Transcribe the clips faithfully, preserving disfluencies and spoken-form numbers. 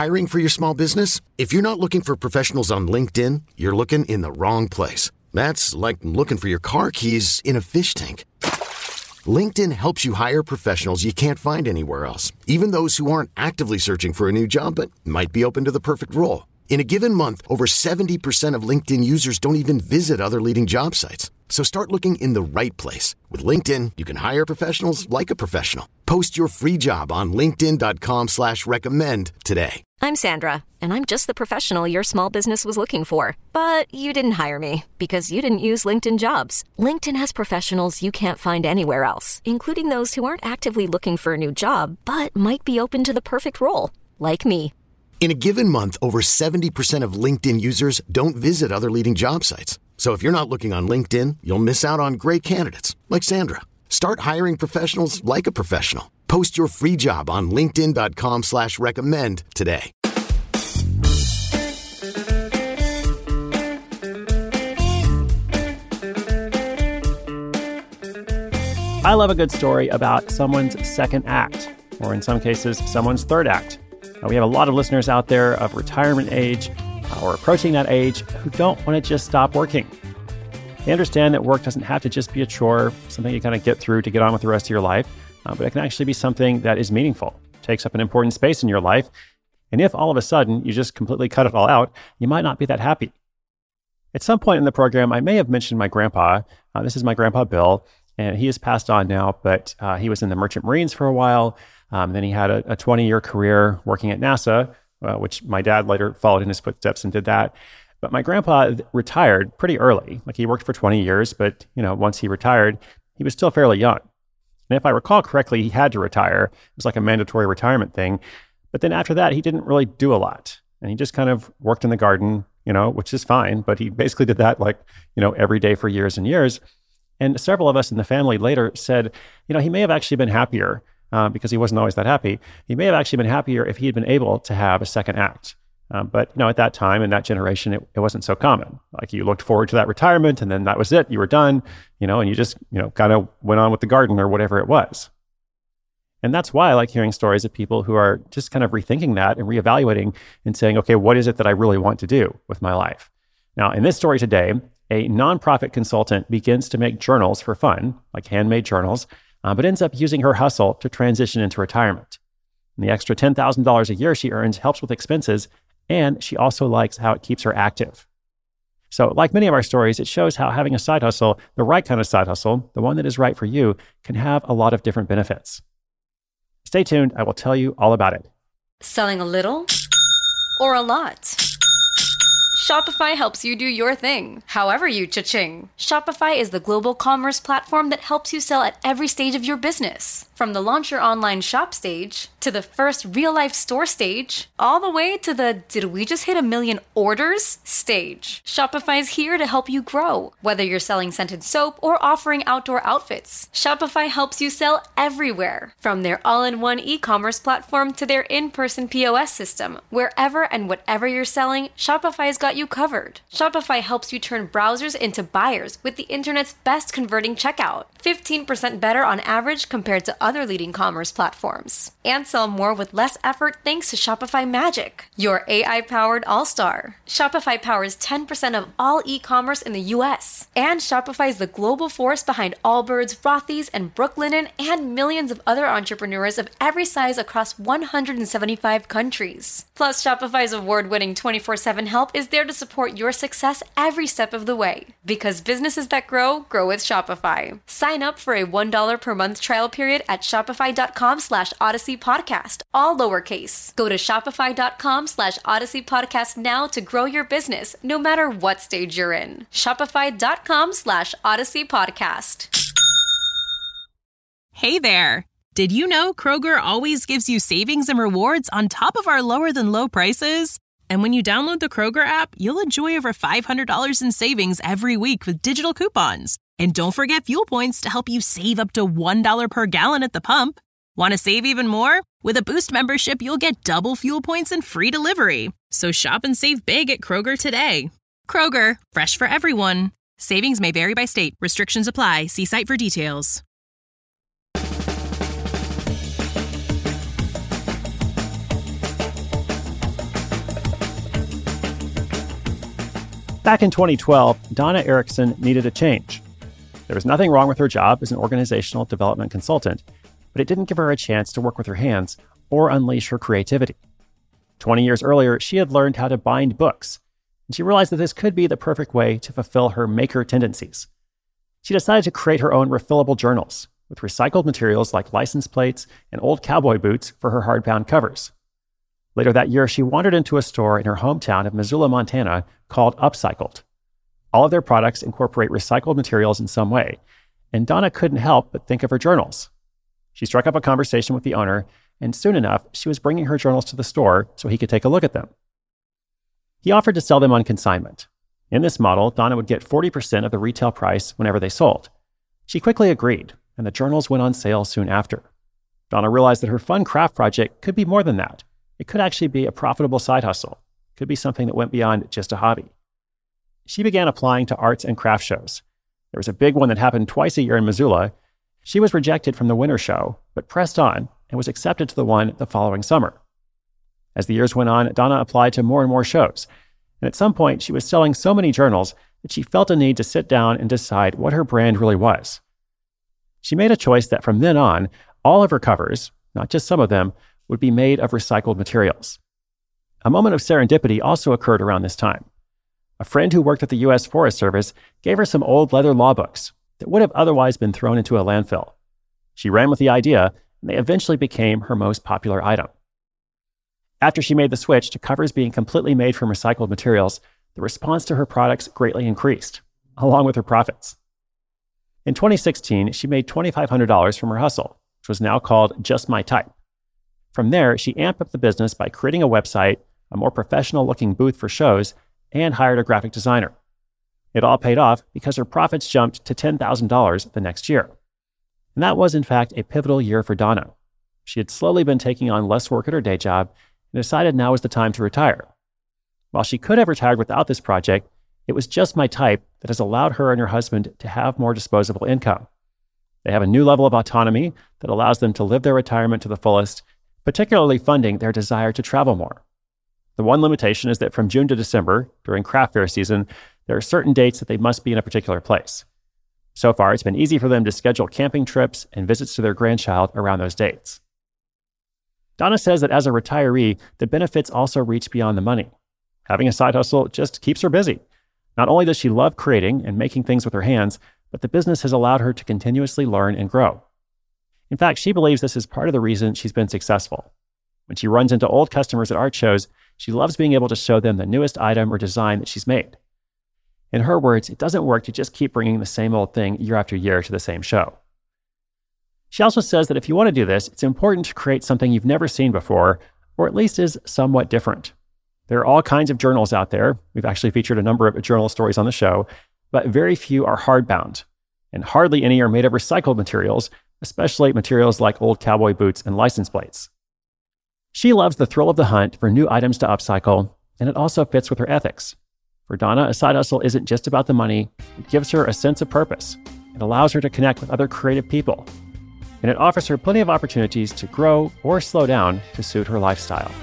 Hiring for your small business? If you're not looking for professionals on LinkedIn, you're looking in the wrong place. That's like looking for your car keys in a fish tank. LinkedIn helps you hire professionals you can't find anywhere else, even those who aren't actively searching for a new job but might be open to the perfect role. In a given month, over seventy percent of LinkedIn users don't even visit other leading job sites. So start looking in the right place. With LinkedIn, you can hire professionals like a professional. Post your free job on linkedin.com slash recommend today. I'm Sandra, and I'm just the professional your small business was looking for. But you didn't hire me because you didn't use LinkedIn Jobs. LinkedIn has professionals you can't find anywhere else, including those who aren't actively looking for a new job, but might be open to the perfect role, like me. In a given month, over seventy percent of LinkedIn users don't visit other leading job sites. So if you're not looking on LinkedIn, you'll miss out on great candidates like Sandra. Start hiring professionals like a professional. Post your free job on linkedin.com slash recommend today. I love a good story about someone's second act, or in some cases, someone's third act. Now, we have a lot of listeners out there of retirement age uh, or approaching that age who don't want to just stop working. They understand that work doesn't have to just be a chore, something you kind of get through to get on with the rest of your life, uh, but it can actually be something that is meaningful, takes up an important space in your life. And if all of a sudden you just completely cut it all out, you might not be that happy. At some point in the program, I may have mentioned my grandpa. Uh, this is my grandpa, Bill, and he has passed on now, but uh, he was in the Merchant Marines for a while. Um, then he had a, a twenty-year career working at NASA, uh, which my dad later followed in his footsteps and did that. But my grandpa retired pretty early. Like, he worked for twenty years, but you know, once he retired, he was still fairly young. And if I recall correctly, he had to retire. It was like a mandatory retirement thing. But then after that, he didn't really do a lot. And he just kind of worked in the garden, you know, which is fine. But he basically did that like, you know, every day for years and years. And several of us in the family later said, you know, he may have actually been happier uh, because he wasn't always that happy. He may have actually been happier if he had been able to have a second act. Um, but, you know, at that time, in that generation, it, it wasn't so common. Like, you looked forward to that retirement and then that was it. You were done, you know, and you just, you know, kind of went on with the garden or whatever it was. And that's why I like hearing stories of people who are just kind of rethinking that and reevaluating and saying, okay, what is it that I really want to do with my life? Now, in this story today, a nonprofit consultant begins to make journals for fun, like handmade journals, uh, but ends up using her hustle to transition into retirement. And the extra ten thousand dollars a year she earns helps with expenses, and she also likes how it keeps her active. So like many of our stories, it shows how having a side hustle, the right kind of side hustle, the one that is right for you, can have a lot of different benefits. Stay tuned. I will tell you all about it. Selling a little or a lot? Shopify helps you do your thing, however you cha-ching. Shopify is the global commerce platform that helps you sell at every stage of your business. From the launch your online shop stage, to the first real-life store stage, all the way to the did we just hit a million orders stage. Shopify's here to help you grow. Whether you're selling scented soap or offering outdoor outfits, Shopify helps you sell everywhere. From their all-in-one e-commerce platform to their in-person P O S system, wherever and whatever you're selling, Shopify's got you covered. Shopify helps you turn browsers into buyers with the internet's best converting checkout. fifteen percent better on average compared to other leading commerce platforms. And sell more with less effort thanks to Shopify Magic, your A I-powered all-star. Shopify powers ten percent of all e-commerce in the U S. And Shopify is the global force behind Allbirds, Rothy's, and Brooklinen, and millions of other entrepreneurs of every size across one hundred seventy-five countries. Plus, Shopify's award-winning twenty-four seven help is there to support your success every step of the way. Because businesses that grow, grow with Shopify. Sign up for a one dollar per month trial period at shopify.com slash Odyssey Podcast, all lowercase. Go to shopify.com slash Odyssey Podcast now to grow your business, no matter what stage you're in. Shopify.com slash Odyssey Podcast. Hey there. Did you know Kroger always gives you savings and rewards on top of our lower than low prices? And when you download the Kroger app, you'll enjoy over five hundred dollars in savings every week with digital coupons. And don't forget fuel points to help you save up to one dollar per gallon at the pump. Want to save even more? With a Boost membership, you'll get double fuel points and free delivery. So shop and save big at Kroger today. Kroger, fresh for everyone. Savings may vary by state. Restrictions apply. See site for details. Back in twenty twelve, Donna Erickson needed a change. There was nothing wrong with her job as an organizational development consultant, but it didn't give her a chance to work with her hands or unleash her creativity. twenty years earlier, she had learned how to bind books, and she realized that this could be the perfect way to fulfill her maker tendencies. She decided to create her own refillable journals with recycled materials like license plates and old cowboy boots for her hardbound covers. Later that year, she wandered into a store in her hometown of Missoula, Montana, called Upcycled. All of their products incorporate recycled materials in some way, and Donna couldn't help but think of her journals. She struck up a conversation with the owner, and soon enough, she was bringing her journals to the store so he could take a look at them. He offered to sell them on consignment. In this model, Donna would get forty percent of the retail price whenever they sold. She quickly agreed, and the journals went on sale soon after. Donna realized that her fun craft project could be more than that. It could actually be a profitable side hustle. It could be something that went beyond just a hobby. She began applying to arts and craft shows. There was a big one that happened twice a year in Missoula. She was rejected from the winter show, but pressed on and was accepted to the one the following summer. As the years went on, Donna applied to more and more shows. And at some point, she was selling so many journals that she felt a need to sit down and decide what her brand really was. She made a choice that from then on, all of her covers, not just some of them, would be made of recycled materials. A moment of serendipity also occurred around this time. A friend who worked at the U S Forest Service gave her some old leather law books that would have otherwise been thrown into a landfill. She ran with the idea, and they eventually became her most popular item. After she made the switch to covers being completely made from recycled materials, the response to her products greatly increased, along with her profits. In twenty sixteen, she made two thousand five hundred dollars from her hustle, which was now called Just My Type. From there, she amped up the business by creating a website, a more professional-looking booth for shows, and hired a graphic designer. It all paid off because her profits jumped to ten thousand dollars the next year. And that was, in fact, a pivotal year for Donna. She had slowly been taking on less work at her day job and decided now was the time to retire. While she could have retired without this project, it was Just My Type that has allowed her and her husband to have more disposable income. They have a new level of autonomy that allows them to live their retirement to the fullest, particularly funding their desire to travel more. The one limitation is that from June to December, during craft fair season, there are certain dates that they must be in a particular place. So far, it's been easy for them to schedule camping trips and visits to their grandchild around those dates. Donna says that as a retiree, the benefits also reach beyond the money. Having a side hustle just keeps her busy. Not only does she love creating and making things with her hands, but the business has allowed her to continuously learn and grow. In fact, she believes this is part of the reason she's been successful. When she runs into old customers at art shows, she loves being able to show them the newest item or design that she's made. In her words, it doesn't work to just keep bringing the same old thing year after year to the same show. She also says that if you want to do this, it's important to create something you've never seen before, or at least is somewhat different. There are all kinds of journals out there. We've actually featured a number of journal stories on the show, but very few are hardbound, and hardly any are made of recycled materials, especially materials like old cowboy boots and license plates. She loves the thrill of the hunt for new items to upcycle, and it also fits with her ethics. For Donna, a side hustle isn't just about the money. It gives her a sense of purpose. It allows her to connect with other creative people. And it offers her plenty of opportunities to grow or slow down to suit her lifestyle.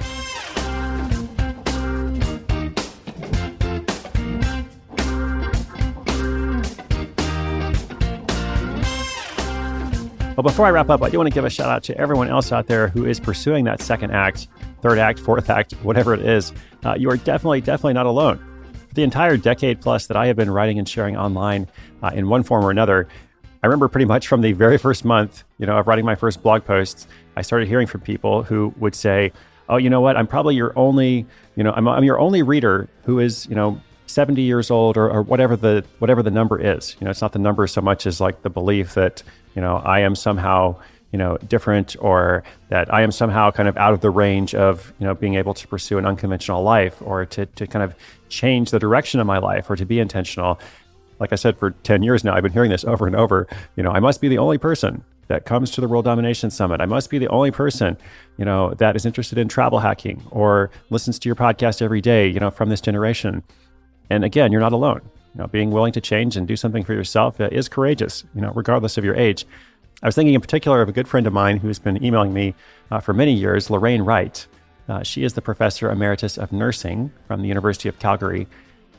Well, before I wrap up, I do want to give a shout out to everyone else out there who is pursuing that second act, third act, fourth act, whatever it is. Uh, you are definitely, definitely not alone. For the entire decade plus that I have been writing and sharing online uh, in one form or another, I remember pretty much from the very first month, you know, of writing my first blog posts, I started hearing from people who would say, oh, you know what, I'm probably your only, you know, I'm, I'm your only reader who is, you know, seventy years old or, or whatever the whatever the number is. You know, it's not the number so much as like the belief that, you know, I am somehow, you know, different, or that I am somehow kind of out of the range of, you know, being able to pursue an unconventional life, or to to kind of change the direction of my life, or to be intentional. Like I said, for ten years now, I've been hearing this over and over. You know, I must be the only person that comes to the World Domination Summit. I must be the only person, you know, that is interested in travel hacking or listens to your podcast every day, you know, from this generation. And again, you're not alone. You know, being willing to change and do something for yourself uh, is courageous, you know, regardless of your age. I was thinking in particular of a good friend of mine who's been emailing me uh, for many years, Lorraine Wright. Uh, she is the professor emeritus of nursing from the University of Calgary.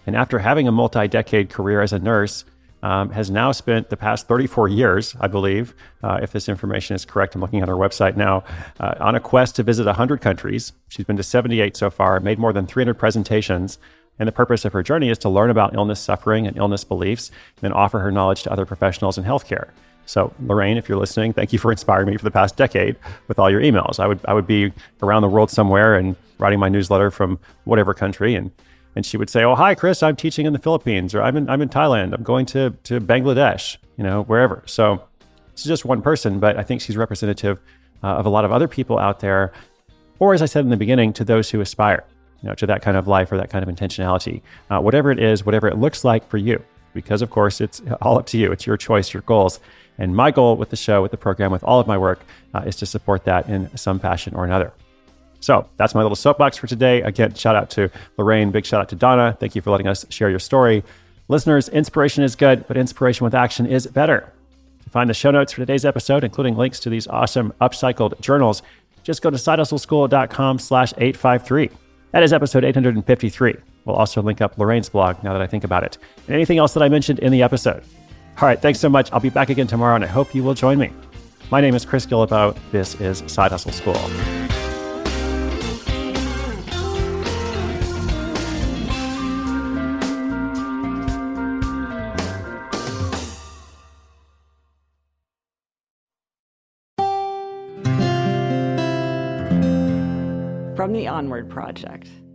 And after having a multi-decade career as a nurse, um, has now spent the past thirty-four years, I believe, uh, if this information is correct, I'm looking at her website now, uh, on a quest to visit one hundred countries. She's been to seventy-eight so far, made more than three hundred presentations. And the purpose of her journey is to learn about illness suffering and illness beliefs, and then offer her knowledge to other professionals in healthcare. So, Lorraine, if you're listening, thank you for inspiring me for the past decade with all your emails. I would I would be around the world somewhere and writing my newsletter from whatever country, and and she would say, "Oh, hi, Chris, I'm teaching in the Philippines, or I'm in I'm in Thailand. I'm going to to Bangladesh, you know, wherever." So, it's just one person, but I think she's representative uh, of a lot of other people out there, or as I said in the beginning, to those who aspire, you know, to that kind of life or that kind of intentionality, uh, whatever it is, whatever it looks like for you. Because of course, it's all up to you. It's your choice, your goals. And my goal with the show, with the program, with all of my work uh, is to support that in some fashion or another. So that's my little soapbox for today. Again, shout out to Lorraine. Big shout out to Donna. Thank you for letting us share your story. Listeners, inspiration is good, but inspiration with action is better. To find the show notes for today's episode, including links to these awesome upcycled journals, just go to sidehustleschool.com slash 853. That is episode eight hundred fifty-three. We'll also link up Lorraine's blog now that I think about it. And anything else that I mentioned in the episode. All right, thanks so much. I'll be back again tomorrow, and I hope you will join me. My name is Chris Guillebeau. This is Side Hustle School. From the Onward Project.